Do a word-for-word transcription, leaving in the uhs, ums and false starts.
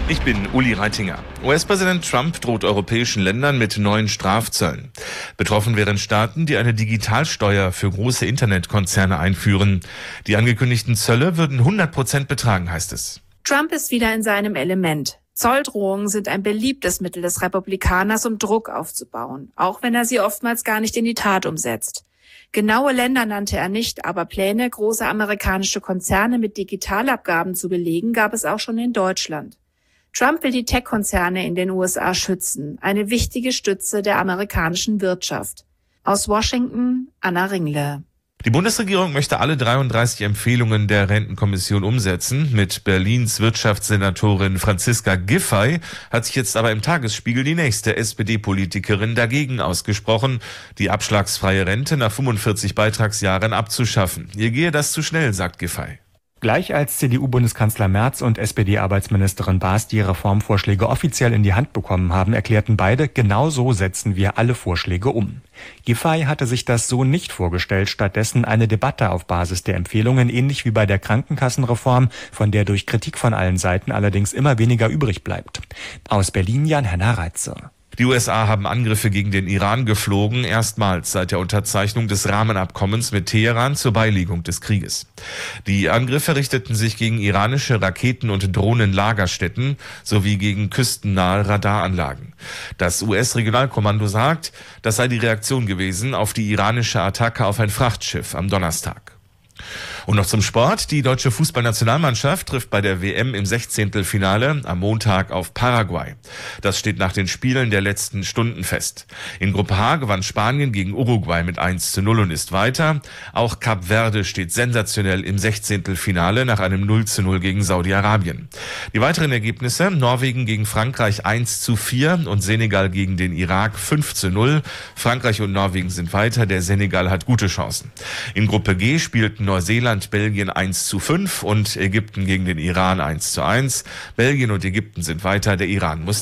Ich bin Uli Reitinger. U S-Präsident Trump droht europäischen Ländern mit neuen Strafzöllen. Betroffen wären Staaten, die eine Digitalsteuer für große Internetkonzerne einführen. Die angekündigten Zölle würden hundert Prozent betragen, heißt es. Trump ist wieder in seinem Element. Zolldrohungen sind ein beliebtes Mittel des Republikaners, um Druck aufzubauen, auch wenn er sie oftmals gar nicht in die Tat umsetzt. Genaue Länder nannte er nicht, aber Pläne, große amerikanische Konzerne mit Digitalabgaben zu belegen, gab es auch schon in Deutschland. Trump will die Tech-Konzerne in den U S A schützen, eine wichtige Stütze der amerikanischen Wirtschaft. Aus Washington, Anna Ringle. Die Bundesregierung möchte alle dreiunddreißig Empfehlungen der Rentenkommission umsetzen. Mit Berlins Wirtschaftssenatorin Franziska Giffey hat sich jetzt aber im Tagesspiegel die nächste S P D-Politikerin dagegen ausgesprochen, die abschlagsfreie Rente nach fünfundvierzig Beitragsjahren abzuschaffen. Ihr gehe das zu schnell, sagt Giffey. Gleich als C D U-Bundeskanzler Merz und S P D-Arbeitsministerin Baas die Reformvorschläge offiziell in die Hand bekommen haben, erklärten beide, genau so setzen wir alle Vorschläge um. Giffey hatte sich das so nicht vorgestellt, stattdessen eine Debatte auf Basis der Empfehlungen, ähnlich wie bei der Krankenkassenreform, von der durch Kritik von allen Seiten allerdings immer weniger übrig bleibt. Aus Berlin Jan-Henner Reitze. Die U S A haben Angriffe gegen den Iran geflogen, erstmals seit der Unterzeichnung des Rahmenabkommens mit Teheran zur Beilegung des Krieges. Die Angriffe richteten sich gegen iranische Raketen- und Drohnenlagerstätten sowie gegen küstennahe Radaranlagen. Das U S-Regionalkommando sagt, das sei die Reaktion gewesen auf die iranische Attacke auf ein Frachtschiff am Donnerstag. Und noch zum Sport. Die deutsche Fußballnationalmannschaft trifft bei der W M im Sechzehntelfinale am Montag auf Paraguay. Das steht nach den Spielen der letzten Stunden fest. In Gruppe H gewann Spanien gegen Uruguay mit eins zu null und ist weiter. Auch Kap Verde steht sensationell im Sechzehntelfinale nach einem null zu null gegen Saudi-Arabien. Die weiteren Ergebnisse: Norwegen gegen Frankreich eins zu vier und Senegal gegen den Irak fünf zu null. Frankreich und Norwegen sind weiter, der Senegal hat gute Chancen. In Gruppe G spielten Neuseeland Belgien eins zu fünf und Ägypten gegen den Iran eins zu eins. Belgien und Ägypten sind weiter, der Iran muss